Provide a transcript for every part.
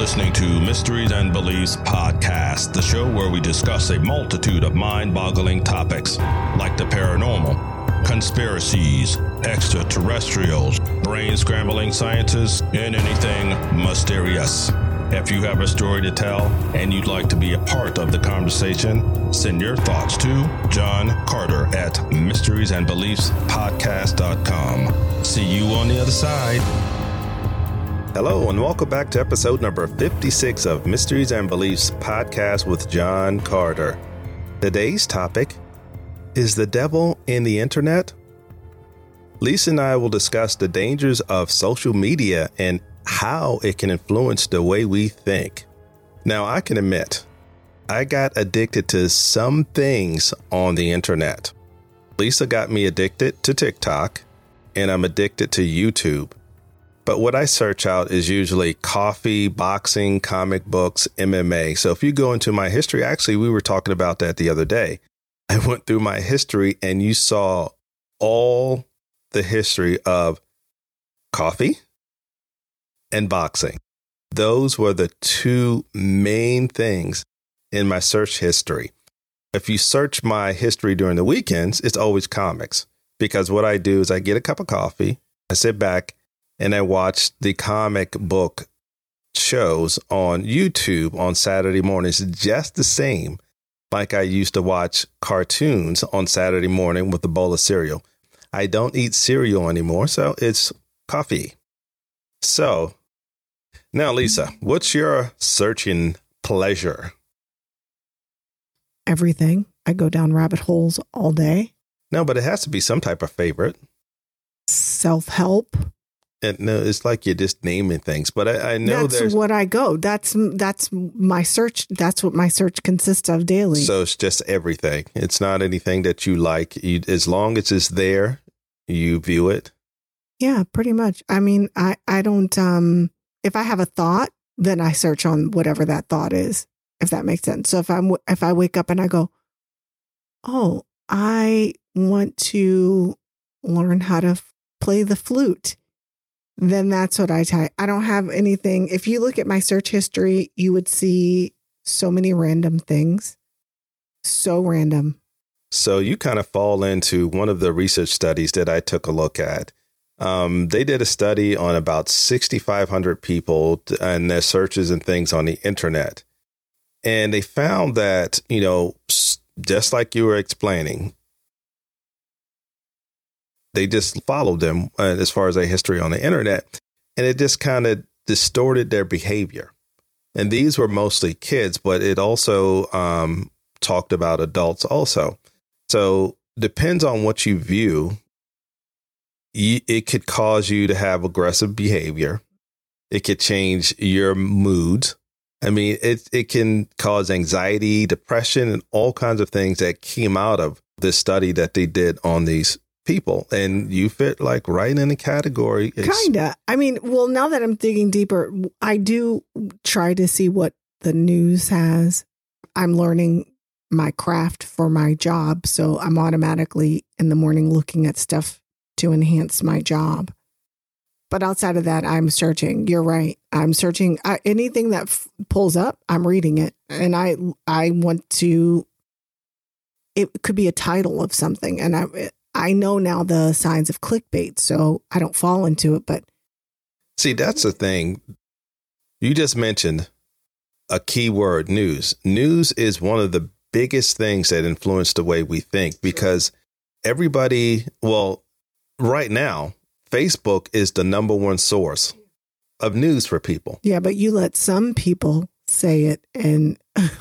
listening to Mysteries and Beliefs Podcast, the show where we discuss a multitude of mind-boggling topics like the paranormal, conspiracies, extraterrestrials, brain-scrambling sciences, and anything mysterious. If you have a story to tell and you'd like to be a part of the conversation, send your thoughts to John Carter at mysteriesandbeliefspodcast.com. See you on the other side. Hello, and welcome back to episode number 56 of Mysteries and Beliefs Podcast with John Carter. Today's topic is the devil in the internet. Lisa and I will discuss the dangers of social media and how it can influence the way we think. Now, I can admit, I got addicted to some things on the internet. Lisa got me addicted to TikTok, and I'm addicted to YouTube. But what I search out is usually coffee, boxing, comic books, MMA. So if you go into my history, actually, we were talking about that the other day. I went through my history and you saw all the history of coffee and boxing. Those were the two main things in my search history. If you search my history during the weekends, it's always comics, because what I do is I get a cup of coffee, I sit back, and I watch the comic book shows on YouTube on Saturday mornings, just the same like I used to watch cartoons on Saturday morning with a bowl of cereal. I don't eat cereal anymore, so it's coffee. So now, Lisa, what's your searching pleasure? Everything. I go down rabbit holes all day. No, but it has to be some type of favorite. Self-help. And no, it's like you're just naming things, but I know that's what I go. That's my search. That's what my search consists of daily. So it's just everything. It's not anything that you like. As long as it's there, you view it. Yeah, pretty much. I mean, I don't, if I have a thought, then I search on whatever that thought is, if that makes sense. So if I wake up and I go, oh, I want to learn how to play the flute, then that's what I type. I don't have anything. If you look at my search history, you would see so many random things. So random. So you kind of fall into one of the research studies that I took a look at. They did a study on about 6,500 people and their searches and things on the internet. And they found that, just like you were explaining, they just followed them as far as their history on the internet, and it just kind of distorted their behavior. And these were mostly kids, but it also talked about adults also. So depends on what you view. It could cause you to have aggressive behavior. It could change your mood. I mean, it can cause anxiety, depression, and all kinds of things that came out of this study that they did on these people. And you fit like right in the category. Kinda. I mean, well, now that I'm digging deeper, I do try to see what the news has. I'm learning my craft for my job, so I'm automatically in the morning looking at stuff to enhance my job. But outside of that, I'm searching. You're right. I'm searching. Anything that pulls up, I'm reading it. And I want to, it could be a title of something. And I know now the signs of clickbait, so I don't fall into it. But see, that's the thing. You just mentioned a key word, news. News is one of the biggest things that influence the way we think, because everybody, well, right now, Facebook is the number one source of news for people. Yeah, but you let some people say it and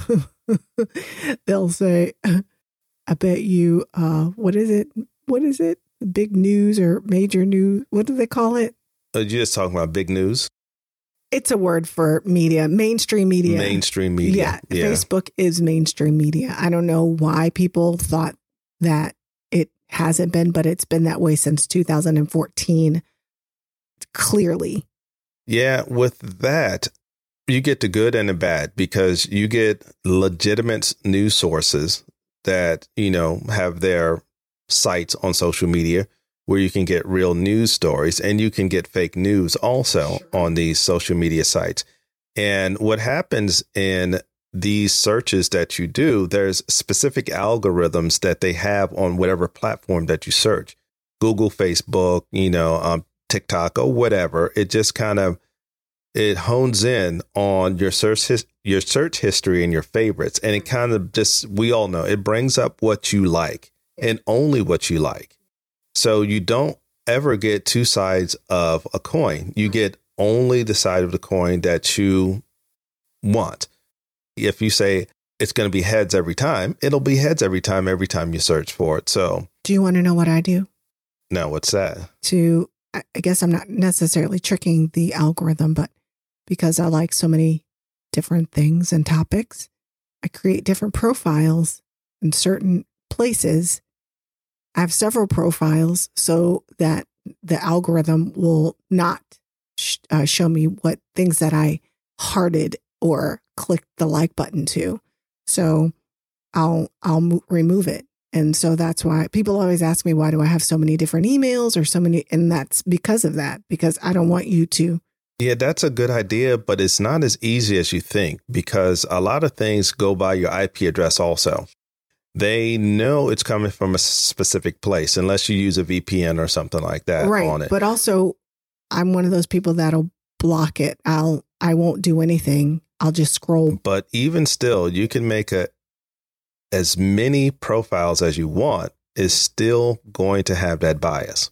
they'll say, I bet you, what is it? Big news or major news? What do they call it? You're just talking about big news? It's a word for media, mainstream media. Mainstream media. Yeah, Facebook is mainstream media. I don't know why people thought that it hasn't been, but it's been that way since 2014. Clearly. Yeah, with that, you get the good and the bad, because you get legitimate news sources that, have their sites on social media where you can get real news stories, and you can get fake news also on these social media sites. And what happens in these searches that you do, there's specific algorithms that they have on whatever platform that you search, Google, Facebook, TikTok or whatever. It just kind of, it hones in on your search history and your favorites. And it kind of just, we all know it brings up what you like and only what you like. So you don't ever get two sides of a coin. You get only the side of the coin that you want. If you say it's going to be heads every time, it'll be heads every time you search for it. So do you want to know what I do? No, what's that? I guess I'm not necessarily tricking the algorithm, but because I like so many different things and topics, I create different profiles in certain places. I have several profiles so that the algorithm will not show me what things that I hearted or clicked the like button to. So I'll remove it. And so that's why people always ask me, why do I have so many different emails or so many? And that's because of that, because I don't want you to. Yeah, that's a good idea, but it's not as easy as you think, because a lot of things go by your IP address also. They know it's coming from a specific place unless you use a VPN or something like that on it. But also, I'm one of those people that'll block it. I won't do anything. I'll just scroll. But even still, you can make as many profiles as you want, is still going to have that bias.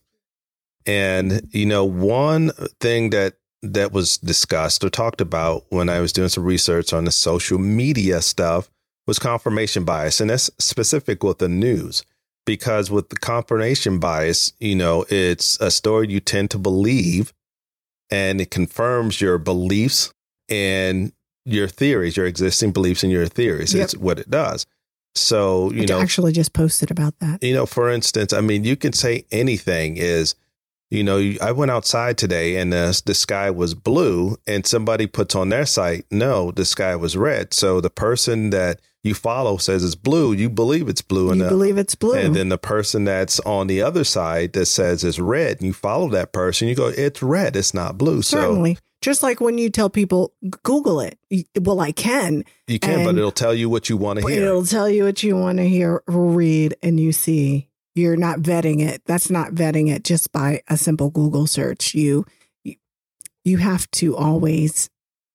And, one thing that was discussed or talked about when I was doing some research on the social media stuff was confirmation bias. And that's specific with the news, because with the confirmation bias, it's a story you tend to believe, and it confirms your beliefs and your theories, your existing beliefs and your theories. Yep. It's what it does. So, I actually just posted about that. For instance, you can say anything is, I went outside today and the sky was blue, and somebody puts on their site, no, the sky was red. So the person that you follow says it's blue, you believe it's blue. You believe it's blue. And then the person that's on the other side that says it's red, and you follow that person, you go, it's red, it's not blue. Certainly. So, just like when you tell people, Google it. Well, I can. You can, but it'll tell you what you want to hear. It'll tell you what you want to hear, read, and you see. You're not vetting it. That's not vetting it just by a simple Google search. You have to always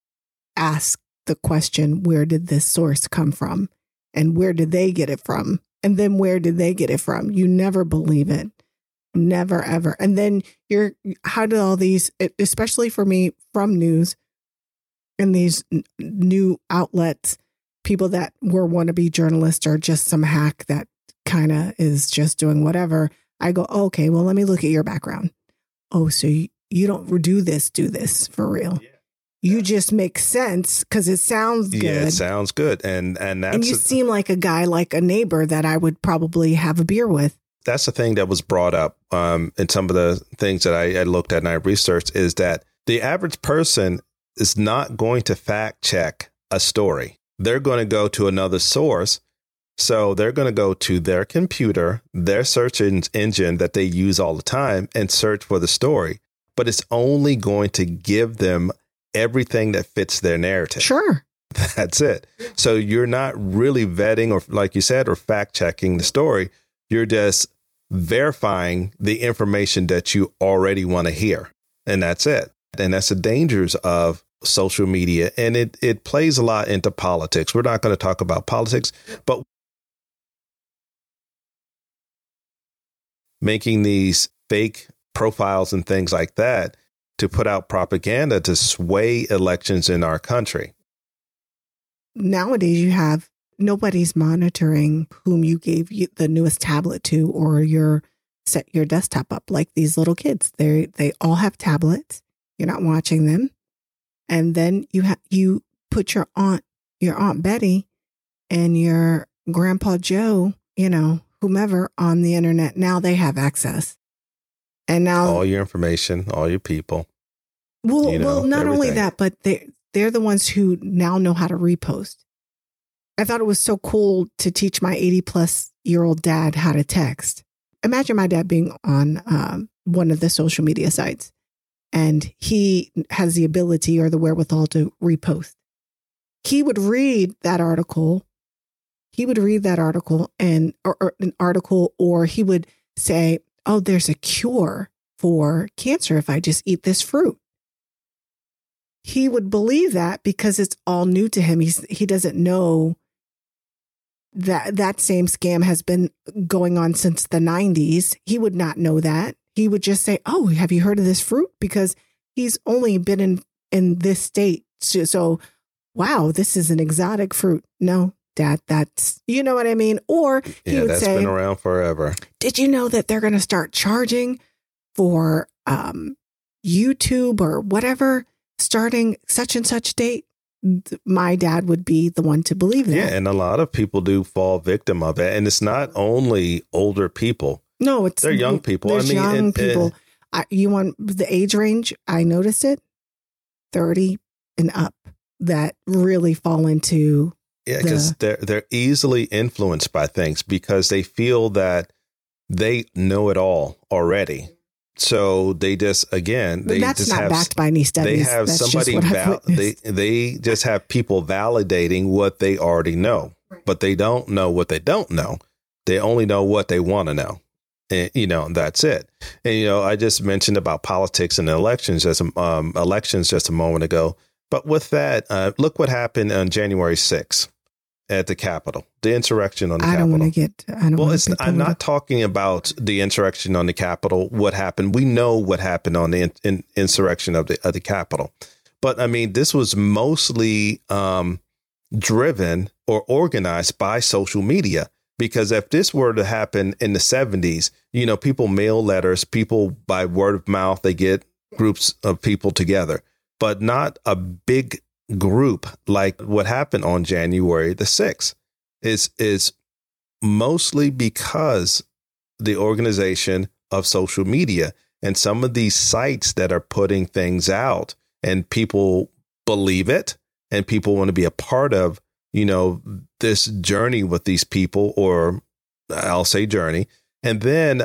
ask the question, where did this source come from? And where did they get it from? And then where did they get it from? You never believe it. Never, ever. And then how did all these, especially for me, from news and these new outlets, people that were wannabe journalists or just some hack that kind of is just doing whatever. I go, okay, well, let me look at your background. Oh, so you don't do this for real. Yeah. You just make sense because it sounds good. Yeah, it sounds good. And you seem like a guy, like a neighbor that I would probably have a beer with. That's the thing that was brought up in some of the things that I looked at and I researched, is that the average person is not going to fact check a story. They're going to go to another source. So they're going to go to their computer, their search engine that they use all the time, and search for the story. But it's only going to give them everything that fits their narrative. Sure. That's it. So you're not really vetting, or like you said, or fact checking the story. You're just verifying the information that you already want to hear. And that's it. And that's the dangers of social media. And it plays a lot into politics. We're not going to talk about politics, but making these fake profiles and things like that to put out propaganda to sway elections in our country. Nowadays, nobody's monitoring whom you gave the newest tablet to, or set your desktop up, like these little kids. They all have tablets. You're not watching them. And then you put your Aunt Betty and your Grandpa Joe, whomever on the internet. Now they have access. And now all your information, all your people. Well, not everything. Only that, but they're the ones who now know how to repost. I thought it was so cool to teach my 80-plus-year-old dad how to text. Imagine my dad being on one of the social media sites. and he has the ability or the wherewithal to repost. He would read that article. And or an article, or he would say, "Oh, there's a cure for cancer if I just eat this fruit." He would believe that because it's all new to him. He doesn't know that same scam has been going on since the 90s. He would not know that. He would just say, "Oh, have you heard of this fruit?" Because he's only been in this state. So, wow, this is an exotic fruit. No, Dad, that's, you know what I mean? Or he would that's say, been around forever. "Did you know that they're going to start charging for YouTube or whatever starting such and such date?" My dad would be the one to believe that. Yeah, and a lot of people do fall victim of it. And it's not only older people. No, they're young people. There's young people. You want the age range? I noticed it. 30 and up that really fall into. Yeah, because they're easily influenced by things because they feel that they know it all already. So they just, again, that's just not have, backed by any studies. They have that's somebody, they just have people validating what they already know, but they don't know what they don't know. They only know what they want to know. And, and that's it. And, I just mentioned about politics and elections just a moment ago. But with that, look what happened on January 6th at the Capitol, the insurrection on the Capitol. I'm not talking about the insurrection on the Capitol. What happened? We know what happened on the insurrection of the Capitol. But I mean, this was mostly driven or organized by social media. Because if this were to happen in the 70s, people mail letters, people by word of mouth, they get groups of people together, but not a big group like what happened on January the 6th. Is mostly because the organization of social media and some of these sites that are putting things out and people believe it and people want to be a part of this journey with these people, or I'll say journey. And then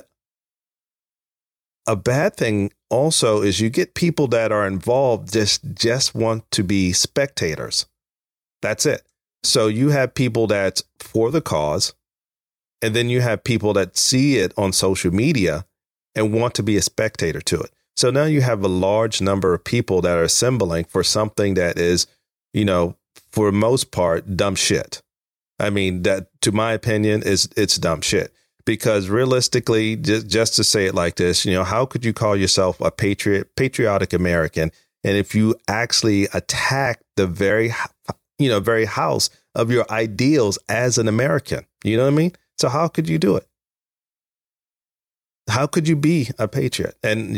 a bad thing also is you get people that are involved just want to be spectators. That's it. So you have people that's for the cause, and then you have people that see it on social media and want to be a spectator to it. So now you have a large number of people that are assembling for something that is, for the most part, dumb shit. I mean, that, to my opinion, it's dumb shit. Because realistically, just to say it like this, how could you call yourself a patriotic American? And if you actually attack the very house of your ideals as an American, you know what I mean? So how could you do it? How could you be a patriot? And,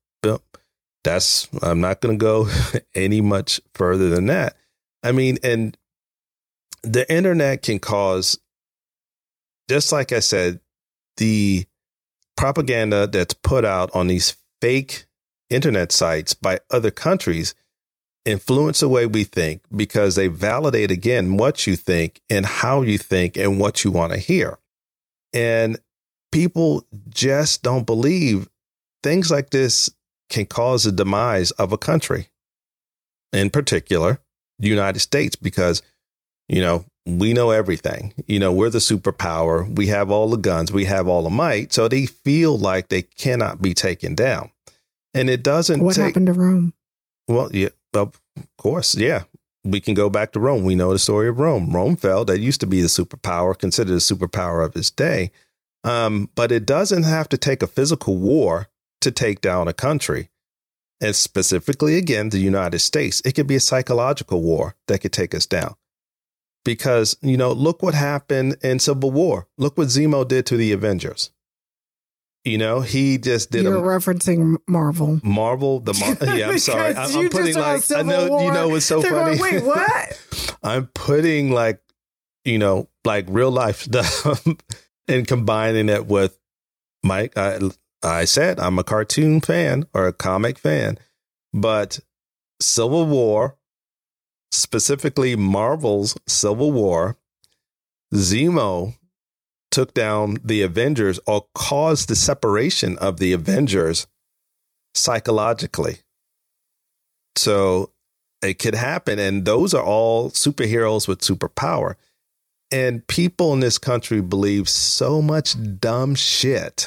I'm not going to go any much further than that. I mean, and the internet can cause, just like I said, the propaganda that's put out on these fake internet sites by other countries influence the way we think because they validate, again, what you think and how you think and what you want to hear. And people just don't believe things like this can cause the demise of a country, in particular, the United States, because, we know everything. We're the superpower. We have all the guns. We have all the might. So they feel like they cannot be taken down. And it doesn't. What happened to Rome? Well, yeah, of course. Yeah. We can go back to Rome. We know the story of Rome. Rome fell. That used to be the superpower, considered a superpower of its day. But it doesn't have to take a physical war to take down a country. And specifically, again, the United States. It could be a psychological war that could take us down. Because, look what happened in Civil War. Look what Zemo did to the Avengers. He just did. You're referencing Marvel. Yeah, I'm sorry. I'm putting like, I know, what's so funny. Going, wait, what? I'm putting like real life stuff and combining it with Mike. I said I'm a cartoon fan or a comic fan, but Civil War, specifically Marvel's Civil War, Zemo took down the Avengers or caused the separation of the Avengers psychologically. So it could happen. And those are all superheroes with superpower. And people in this country believe so much dumb shit,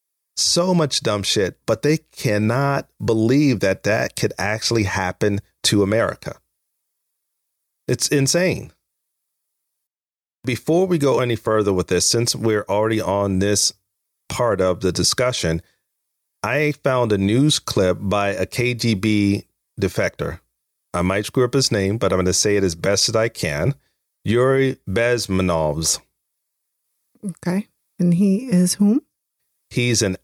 but they cannot believe that that could actually happen to America. It's insane. Before we go any further with this, since we're already on this part of the discussion, I found a news clip by a KGB defector. I might screw up his name, but I'm going to say it as best as I can. Yuri Bezmenovs. Okay. And he is whom? He's an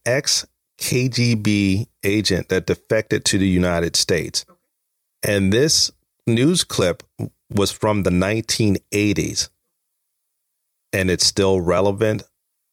ex-KGB agent that defected to the United States. And this news clip was from the 1980s. And it's still relevant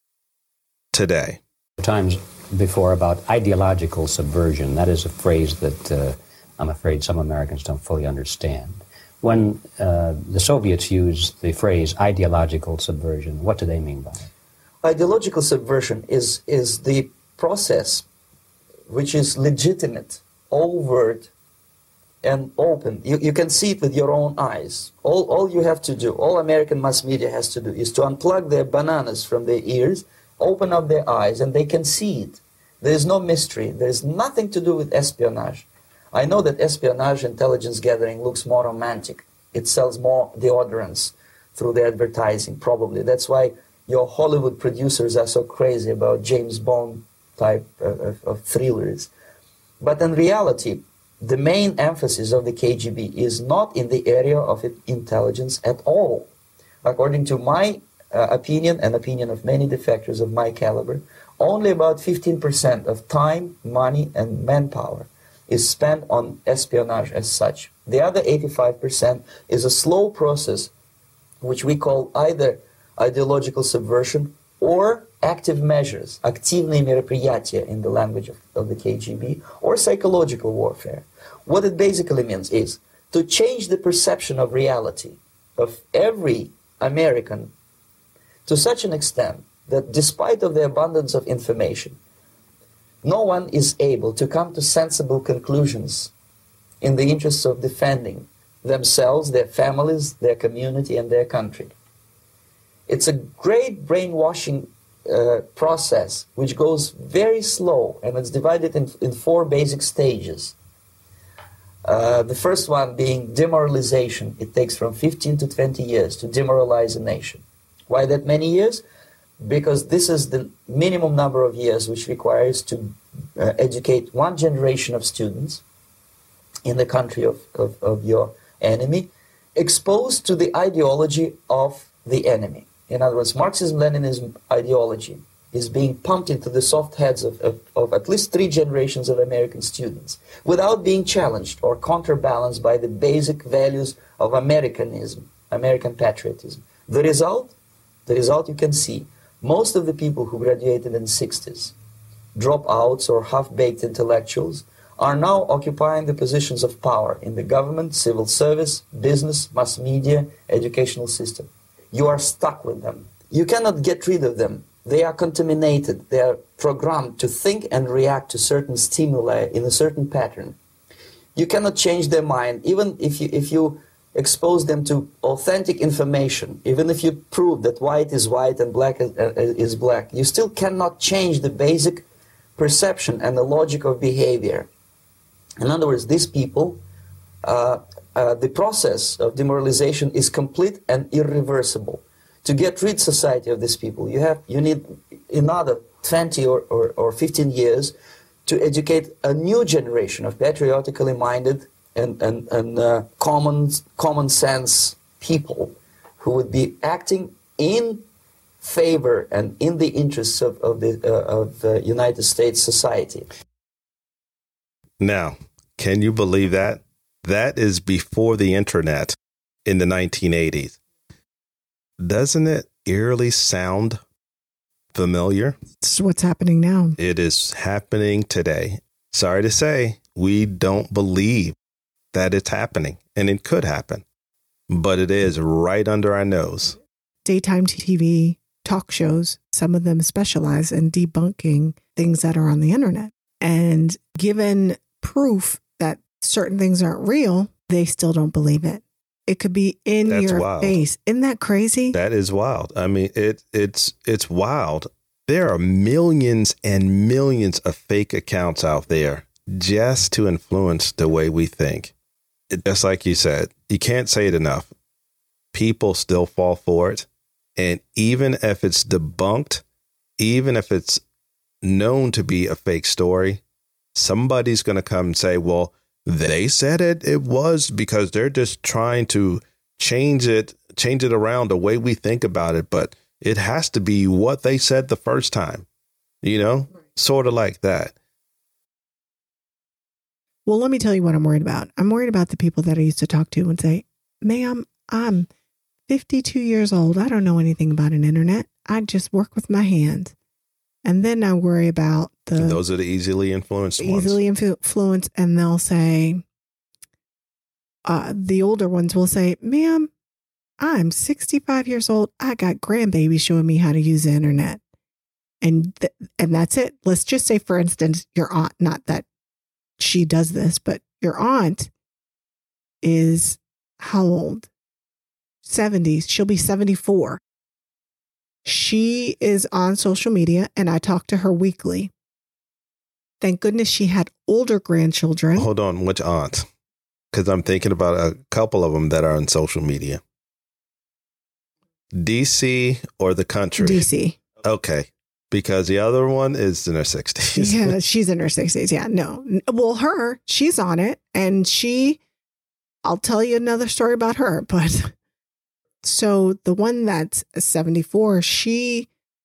today. Times before about ideological subversion. That is a phrase that I'm afraid some Americans don't fully understand. When the Soviets used the phrase ideological subversion, what do they mean by it? Ideological subversion is the process which is legitimate, overt, and open. You can see it with your own eyes. All you have to do, all American mass media has to do, is to unplug their bananas from their ears, open up their eyes, and they can see it. There is no mystery. There is nothing to do with espionage. I know that espionage intelligence gathering looks more romantic. It sells more deodorants through the advertising, probably. That's why your Hollywood producers are so crazy about James Bond type of thrillers. But in reality, the main emphasis of the KGB is not in the area of intelligence at all. According to my opinion and opinion of many defectors of my caliber, only about 15% of time, money, and manpower is spent on espionage as such. The other 85% is a slow process which we call either ideological subversion or active measures, активные мероприятия in the language of the KGB, or psychological warfare. What it basically means is to change the perception of reality of every American to such an extent that despite of the abundance of information, no one is able to come to sensible conclusions in the interests of defending themselves, their families, their community, and their country. It's a great brainwashing process which goes very slow, and it's divided in four basic stages. The first one being demoralization. It takes from 15 to 20 years to demoralize a nation. Why that many years? Because this is the minimum number of years which requires to educate one generation of students in the country of your enemy, exposed to the ideology of the enemy. In other words, Marxism-Leninism ideology is being pumped into the soft heads of at least 3 generations of American students without being challenged or counterbalanced by the basic values of Americanism, American patriotism. The result you can see. Most of the people who graduated in the 60s, dropouts or half-baked intellectuals, are now occupying the positions of power in the government, civil service, business, mass media, educational system. You are stuck with them. You cannot get rid of them. They are contaminated. They are programmed to think and react to certain stimuli in a certain pattern. You cannot change their mind, even if you expose them to authentic information, even if you prove that white is white and black is black, you still cannot change the basic perception and the logic of behavior. In other words, these people, the process of demoralization is complete and irreversible. To get rid society of these people, you need another 20 or 15 years to educate a new generation of patriotically minded and common sense people who would be acting in favor and in the interests of the United States society. Now, can you believe that? That is before the internet in the 1980s. Doesn't it eerily sound familiar? This is what's happening now. It is happening today. Sorry to say, we don't believe that it's happening, and it could happen, but it is right under our nose. Daytime TV, talk shows, some of them specialize in debunking things that are on the internet. And given proof that certain things aren't real, they still don't believe it. It could be in your face. Isn't that crazy? That is wild. I mean, it's wild. There are millions and millions of fake accounts out there just to influence the way we think. Just like you said, you can't say it enough. People still fall for it. And even if it's debunked, even if it's known to be a fake story, somebody's going to come and say, well, they said it was, because they're just trying to change it around the way we think about it. But it has to be what they said the first time, sort of like that. Well, let me tell you what I'm worried about. I'm worried about the people that I used to talk to and say, ma'am, I'm 52 years old. I don't know anything about an internet. I just work with my hands. And then I worry about those are the easily influenced ones. Easily influenced. And they'll say, the older ones will say, ma'am, I'm 65 years old. I got grandbabies showing me how to use the internet. And that's it. Let's just say, for instance, your aunt, not that she does this, but your aunt is how old? 70s. She'll be 74. She is on social media and I talk to her weekly. Thank goodness she had older grandchildren. Hold on. Which aunt? Because I'm thinking about a couple of them that are on social media. DC or the country? DC. Okay. Because the other one is in her 60s. Yeah, she's in her 60s. Yeah, no. Well, she's on it. And I'll tell you another story about her. But so the one that's 74, she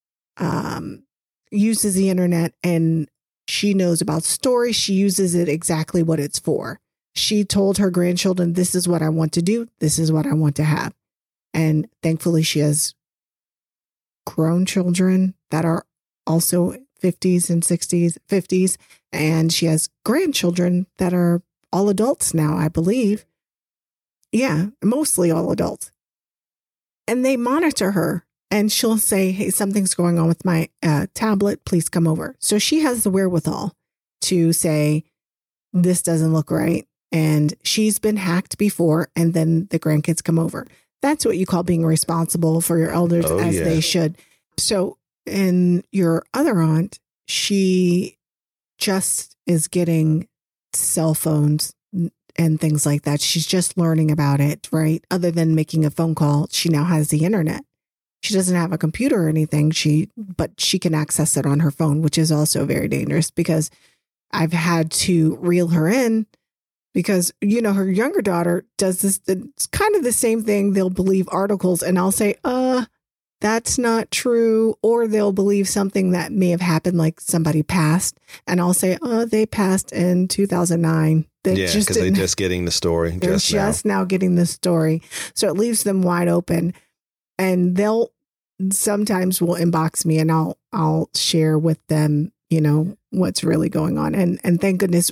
uses the internet and she knows about stories. She uses it exactly what it's for. She told her grandchildren, this is what I want to do. This is what I want to have. And thankfully, she has grown children that are also 50s and 60s, 50s. And she has grandchildren that are all adults now, I believe. Yeah, mostly all adults. And they monitor her and she'll say, hey, something's going on with my tablet. Please come over. So she has the wherewithal to say, this doesn't look right. And she's been hacked before. And then the grandkids come over. That's what you call being responsible for your elders, as they should. So, and your other aunt, she just is getting cell phones and things like that. She's just learning about it, right? Other than making a phone call, she now has the internet. She doesn't have a computer or anything, but she can access it on her phone, which is also very dangerous because I've had to reel her in because, her younger daughter does this. It's kind of the same thing. They'll believe articles and I'll say, that's not true. Or they'll believe something that may have happened, like somebody passed. And I'll say, they passed in 2009. Because they're just getting the story. They're just now getting the story. So it leaves them wide open. And they'll sometimes will inbox me and I'll share with them, what's really going on. And thank goodness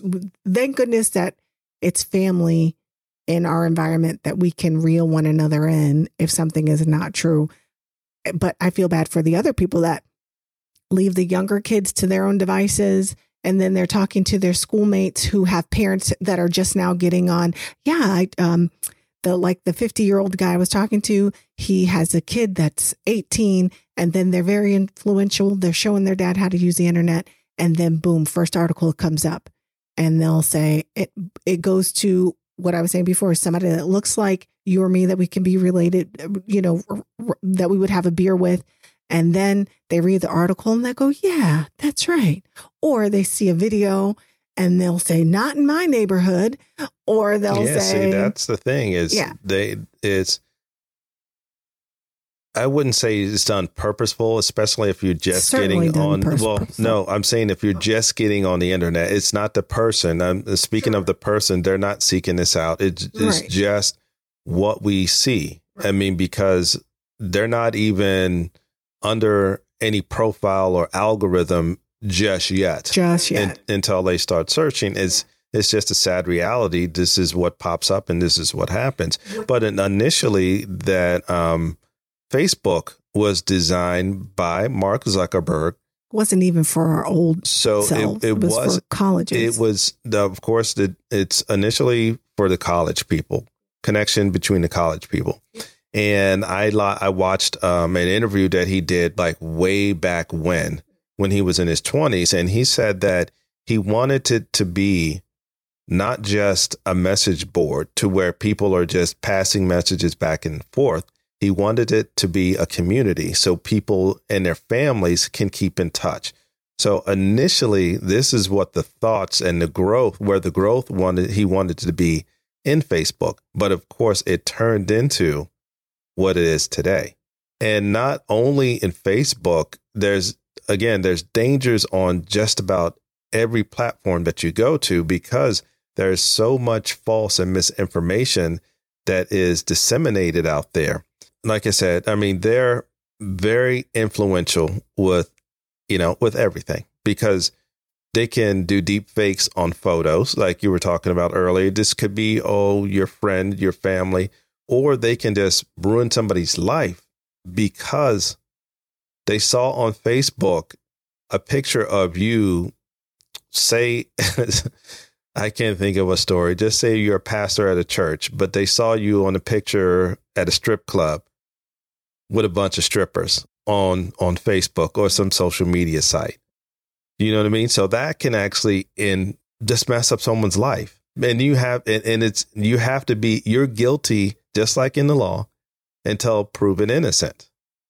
that it's family in our environment that we can reel one another in if something is not true. But I feel bad for the other people that leave the younger kids to their own devices. And then they're talking to their schoolmates who have parents that are just now getting on. Yeah. The 50-year-old guy I was talking to, he has a kid that's 18 and then they're very influential. They're showing their dad how to use the internet. And then boom, first article comes up and they'll say it goes to what I was saying before, somebody that looks like you or me, that we can be related, that we would have a beer with. And then they read the article and they go, yeah, that's right. Or they see a video and they'll say, not in my neighborhood. Or they'll say, see, that's the thing I wouldn't say it's done purposeful, especially if you're just getting on. Well, no, I'm saying if you're just getting on the internet, it's not the person. I'm speaking of the person. They're not seeking this out. It's just what we see. Right. I mean, because they're not even under any profile or algorithm just yet. Until they start searching. It's just a sad reality. This is what pops up and this is what happens. But initially that Facebook was designed by Mark Zuckerberg wasn't even for our old So selves. it was for colleges. It was, of course, it's initially for the college people, connection between the college people. And I watched an interview that he did like way back when he was in his 20s. And he said that he wanted it to be not just a message board to where people are just passing messages back and forth. He wanted it to be a community so people and their families can keep in touch. So initially, this is what the thoughts and the growth, where the growth he wanted to be in Facebook. But of course, it turned into what it is today. And not only in Facebook, there's dangers on just about every platform that you go to, because there's so much false and misinformation that is disseminated out there. Like I said, I mean, they're very influential with everything, because they can do deep fakes on photos, like you were talking about earlier. This could be, your friend, your family, or they can just ruin somebody's life because they saw on Facebook a picture of you, say, I can't think of a story. Just say you're a pastor at a church, but they saw you on a picture at a strip club with a bunch of strippers on Facebook or some social media site. You know what I mean? So that can actually just mess up someone's life. And you're guilty, just like in the law, until proven innocent.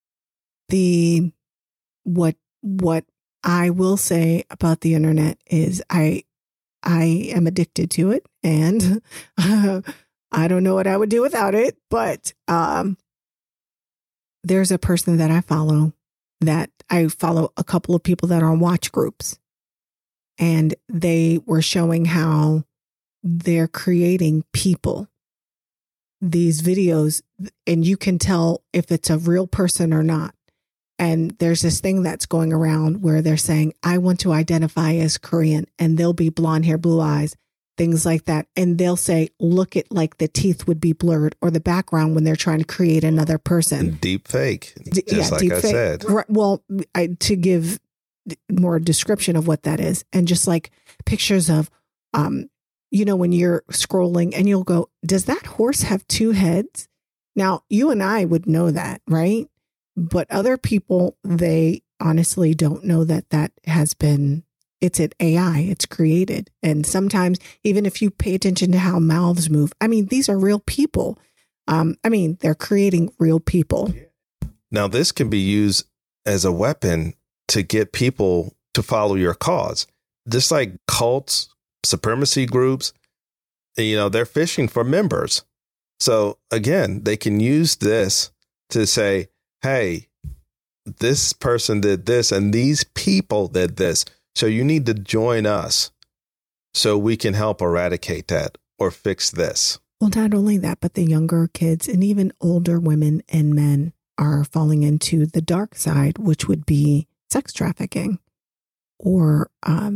What I will say about the internet is I am addicted to it, and I don't know what I would do without it. But there's a person that I follow a couple of people that are on watch groups, and they were showing how they're creating people, these videos, and you can tell if it's a real person or not. And there's this thing that's going around where they're saying, I want to identify as Korean, and they'll be blonde hair, blue eyes, things like that. And they'll say, look at like the teeth would be blurred, or the background when they're trying to create another person. Deep fake, just like I said. Right. Well, to give more description of what that is, and just like pictures of, when you're scrolling and you'll go, does that horse have two heads? Now, you and I would know that, right? But other people, they honestly don't know that it's an AI, it's created. And sometimes, even if you pay attention to how mouths move, I mean, these are real people. They're creating real people. Now, this can be used as a weapon to get people to follow your cause. Just like cults, supremacy groups, they're fishing for members. So again, they can use this to say, hey, this person did this and these people did this. So you need to join us so we can help eradicate that or fix this. Well, not only that, but the younger kids and even older women and men are falling into the dark side, which would be sex trafficking, or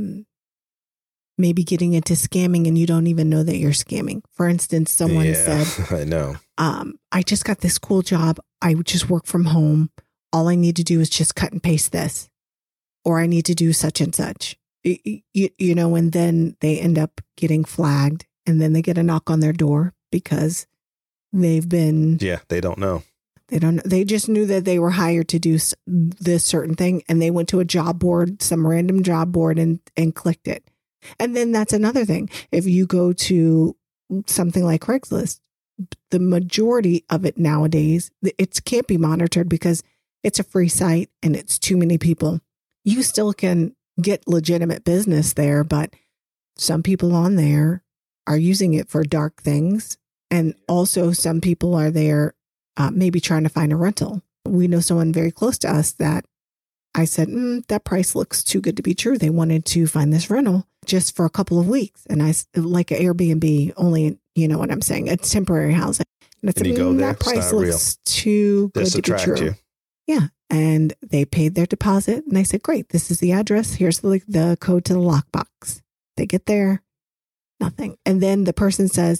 maybe getting into scamming and you don't even know that you're scamming. For instance, someone said, I know. I just got this cool job. I would just work from home. All I need to do is just cut and paste this, or I need to do such and such, and then they end up getting flagged, and then they get a knock on their door because they've been. Yeah, they don't know. They don't. They just knew that they were hired to do this certain thing, and they went to a job board, some random job board, and clicked it. And then that's another thing. If you go to something like Craigslist, the majority of it nowadays, it can't be monitored because it's a free site and it's too many people. You still can get legitimate business there, but some people on there are using it for dark things. And also some people are there maybe trying to find a rental. We know someone very close to us that I said, that price looks too good to be true. They wanted to find this rental just for a couple of weeks. And like an Airbnb, only, you know what I'm saying? It's temporary housing. And I said, that price looks too good to be true. You. Yeah. And they paid their deposit. And I said, great, this is the address. Here's the code to the lockbox. They get there, nothing. And then the person says,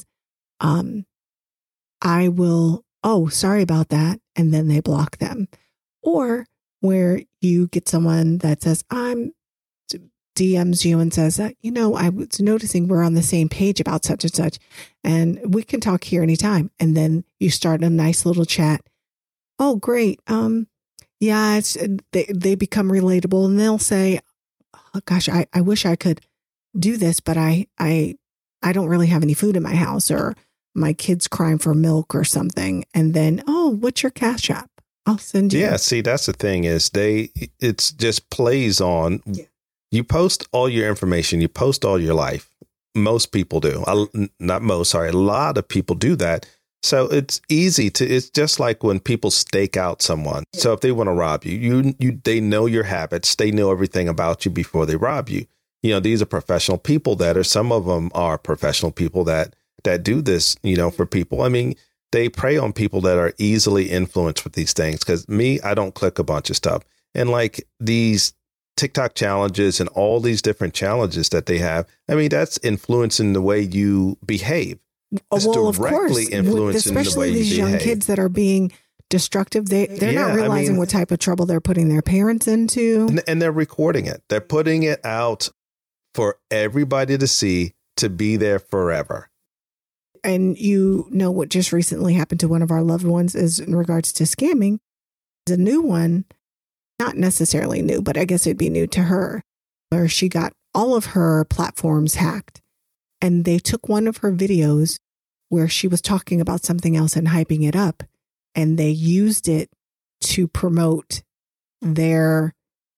sorry about that. And then they block them. Or where you get someone that says, DMs you and says, I was noticing we're on the same page about such and such, and we can talk here anytime. And then you start a nice little chat. Oh, great. Yeah, they become relatable, and they'll say, oh, gosh, I wish I could do this, but I don't really have any food in my house, or my kid's crying for milk or something. And then, oh, what's your Cash App? I'll send you. Yeah, see, that's the thing is it's just plays on. Yeah. You post all your information. You post all your life. Most people do. Not most, sorry. A lot of people do that. So it's easy it's just like when people stake out someone. Yeah. So if they want to rob you, they know your habits. They know everything about you before they rob you. These are professional people some of them are professional people that do this, for people. I mean, they prey on people that are easily influenced with these things. Because I don't click a bunch of stuff. And like these TikTok challenges and all these different challenges that they have, I mean, that's influencing the way you behave. It's well, of course, influencing especially the way these you young behave. kids that are being destructive. They're not realizing what type of trouble they're putting their parents into. And they're recording it. They're putting it out for everybody to see, to be there forever. And what just recently happened to one of our loved ones is in regards to scamming. The new one, not necessarily new, but I guess it'd be new to her, where she got all of her platforms hacked. And they took one of her videos where she was talking about something else and hyping it up. And they used it to promote their,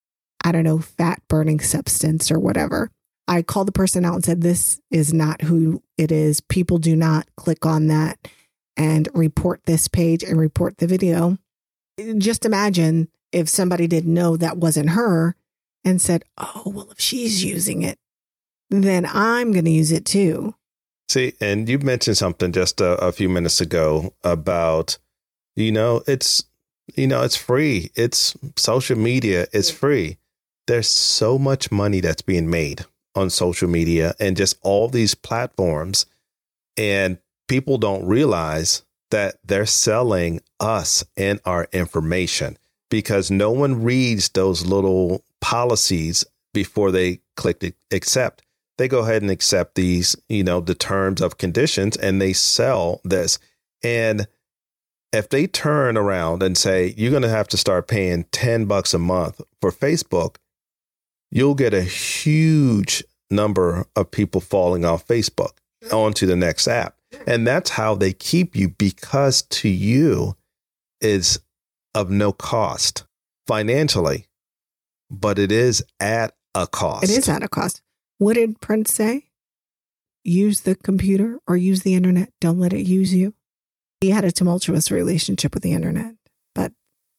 fat burning substance or whatever. I called the person out and said, this is not who it is. People do not click on that and report this page and report the video. Just imagine if somebody didn't know that wasn't her and said, oh, well, if she's using it, then I'm going to use it too. See, and you mentioned something just a few minutes ago about, it's free. It's social media. It's free. There's so much money that's being made on social media and just all these platforms. And people don't realize that they're selling us and our information, because no one reads those little policies before they click accept. They go ahead and accept these, the terms of conditions, and they sell this. And if they turn around and say, you're going to have to start paying $10 a month for Facebook, you'll get a huge number of people falling off Facebook onto the next app. And that's how they keep you, because to you is of no cost financially, but it is at a cost. It is at a cost. What did Prince say? Use the computer or use the internet. Don't let it use you. He had a tumultuous relationship with the internet, but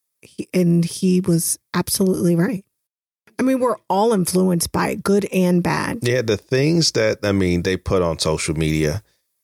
he was absolutely right. I mean, we're all influenced by it, good and bad. Yeah, the things that, they put on social media,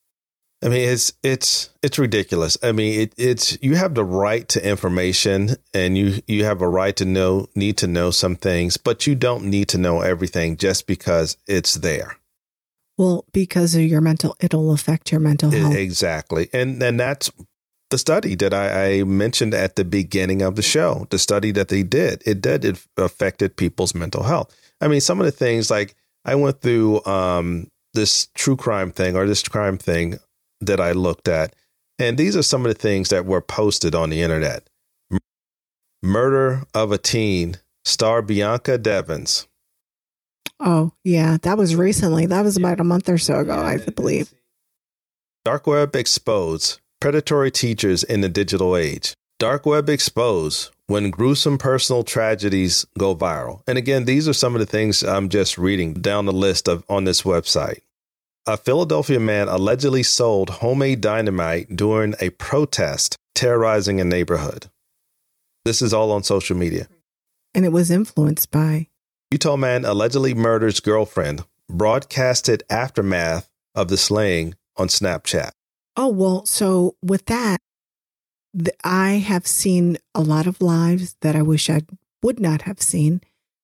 it's ridiculous. It's you have the right to information, and you have a right to need to know some things, but you don't need to know everything just because it's there. Well, because of it'll affect your mental health. Exactly. And that's the study that I mentioned at the beginning of the show, the study that they did. It affected people's mental health. Some of the things, like I went through this true crime thing, or this crime thing that I looked at. And these are some of the things that were posted on the internet. Murder of a teen, star Bianca Devins. Oh, yeah. That was recently. That was about a month or so ago, I believe. Dark web exposed. Predatory teachers in the digital age. Dark web exposed when gruesome personal tragedies go viral. And again, these are some of the things I'm just reading down the list on this website. A Philadelphia man allegedly sold homemade dynamite during a protest, terrorizing a neighborhood. This is all on social media. And it was influenced by... Utah man allegedly murders girlfriend, broadcasted aftermath of the slaying on Snapchat. Oh, well, so with that, I have seen a lot of lives that I wish I would not have seen,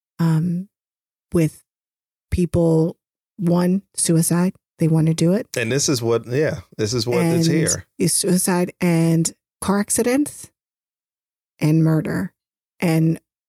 with people, suicide. They want to do it. And this is what is here. Suicide and car accidents and murder. And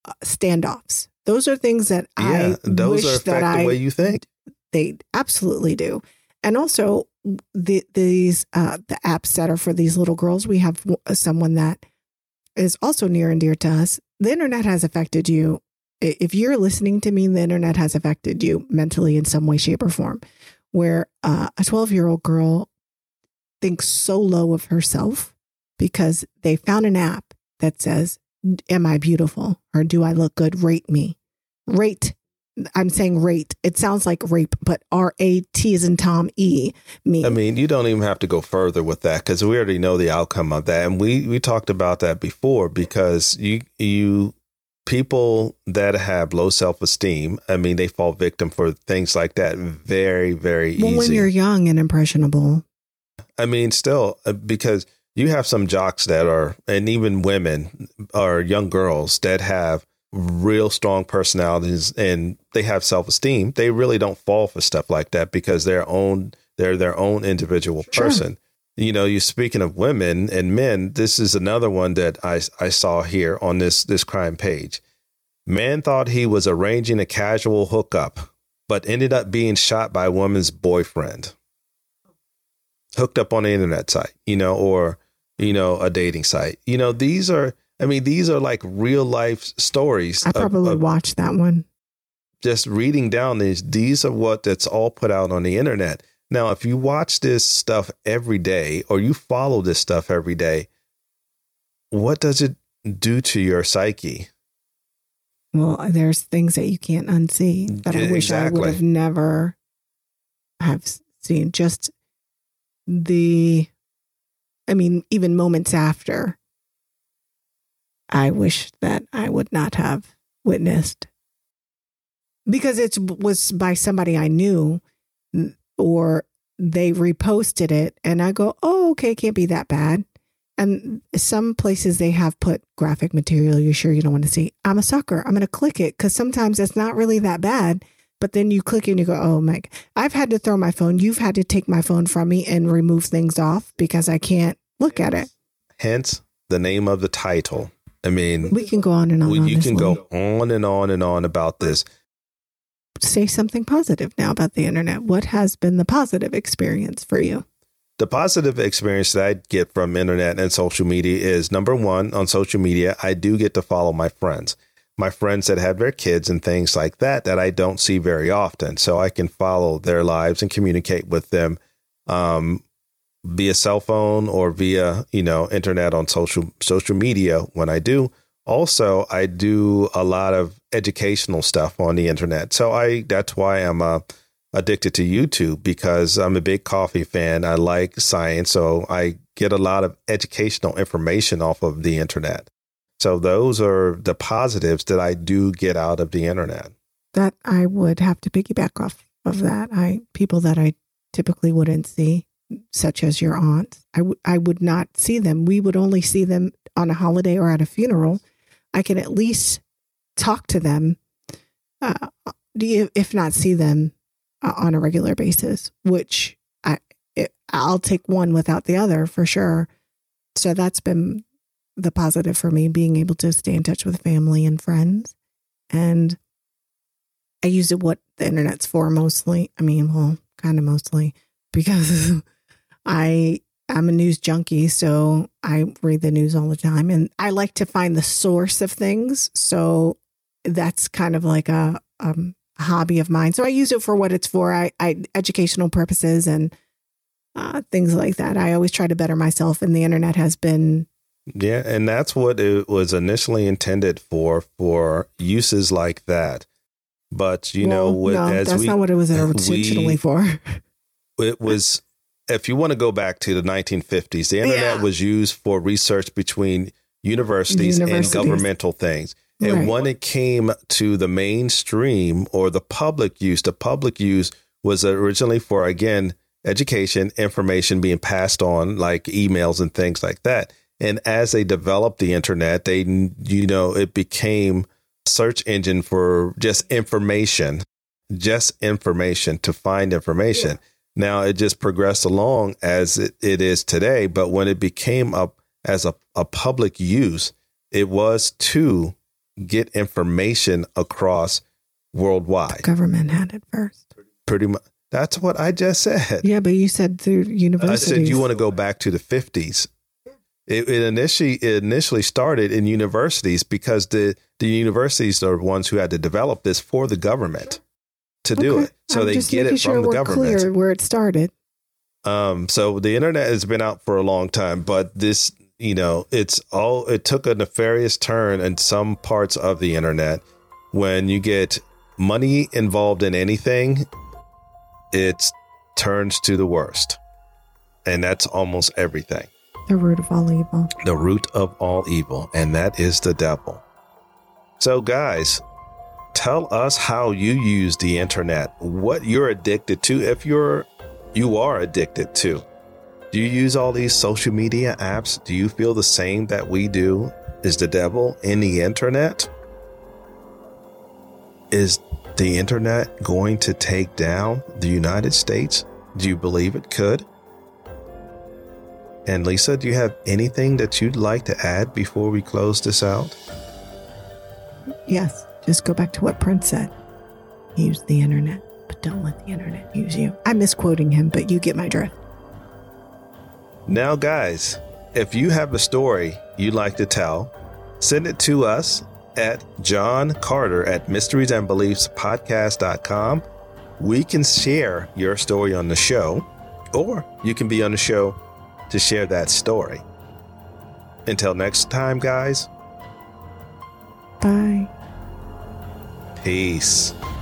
standoffs. Those are things that those wish affect the way you think. They absolutely do. And also the apps that are for these little girls. We have someone that is also near and dear to us. The internet has affected you. If you're listening to me, the internet has affected you mentally in some way, shape, or form, where a 12-year-old girl thinks so low of herself because they found an app that says, am I beautiful? Or do I look good? Rate me. Rate. I'm saying rate. It sounds like rape, but R-A-T as in Tom E. Me. I mean, you don't even have to go further with that because we already know the outcome of that. And we talked about that before because you people that have low self-esteem, I mean, they fall victim for things like that very, very easy. Well, when you're young and impressionable. I mean, still, because you have some jocks that are, and even women or young girls that have real strong personalities and they have self-esteem. They really don't fall for stuff like that because they're their own individual person. Sure. You know, you're speaking of women and men. This is another one that I saw here on this crime page. Man thought he was arranging a casual hookup, but ended up being shot by a woman's boyfriend. Hooked up on the internet site, or, a dating site. These are like real life stories. I probably watched that one. Just reading down these are that's all put out on the internet. Now, if you watch this stuff every day or you follow this stuff every day, what does it do to your psyche? Well, there's things that you can't unsee that I wish I would have never have seen. Just even moments after, I wish that I would not have witnessed because it was by somebody I knew or they reposted it and I go, oh, okay, it can't be that bad. And some places they have put graphic material you're sure you don't want to see. I'm a sucker. I'm going to click it because sometimes it's not really that bad. But then you click it and you go, oh, my. I've had to throw my phone. You've had to take my phone from me and remove things off because I can't look at it. Hence the name of the title. I mean, we can go on and on. You can go on and on and on about this. Say something positive now about the internet. What has been the positive experience for you? The positive experience that I get from internet and social media is, number one, on social media, I do get to follow my friends that have their kids and things like that I don't see very often. So I can follow their lives and communicate with them via cell phone or via, internet on social media when I do. Also, I do a lot of educational stuff on the internet. So that's why I'm addicted to YouTube, because I'm a big coffee fan. I like science. So I get a lot of educational information off of the internet. So those are the positives that I do get out of the internet. That I would have to piggyback off of that. People that I typically wouldn't see, such as your aunt, I would not see them. We would only see them on a holiday or at a funeral. I can at least talk to them, if not see them on a regular basis, which I'll take one without the other for sure. So that's been the positive for me, being able to stay in touch with family and friends. And I use it what the internet's for mostly. Kind of mostly, because I'm a news junkie, so I read the news all the time and I like to find the source of things. So that's kind of like a hobby of mine. So I use it for what it's for. I educational purposes and things like that. I always try to better myself, and the internet has been. Yeah, and that's what it was initially intended for uses like that. But that's not what it was originally for. It was. If you want to go back to the 1950s, the internet was used for research between universities and governmental things. And when it came to the mainstream or the public use was originally for, again, education, information being passed on, like emails and things like that. And as they developed the internet, it became a search engine for just information to find information. Yeah. Now it just progressed along as it is today. But when it became as a public use, it was to get information across worldwide. The government had it first. Pretty much. That's what I just said. Yeah, but you said through universities. I said you want to go back to the 50s. It initially started in universities because the universities are the ones who had to develop this for the government to do it. So I'm they just get making it from the we're government. Clear where it started. So the internet has been out for a long time, but this, it took a nefarious turn in some parts of the internet. When you get money involved in anything, it turns to the worst. And that's almost everything. The root of all evil. The root of all evil. And that is the devil. So guys, tell us how you use the internet, what you're addicted to. If you are addicted to, do you use all these social media apps? Do you feel the same that we do? Is the devil in the internet? Is the internet going to take down the United States? Do you believe it could? And Lisa, do you have anything that you'd like to add before we close this out? Yes. Just go back to what Prince said. Use the internet, but don't let the internet use you. I'm misquoting him, but you get my drift. Now, guys, if you have a story you'd like to tell, send it to us at John Carter at mysteriesandbeliefspodcast.com. We can share your story on the show, or you can be on the show to share that story. Until next time, guys. Bye. Peace.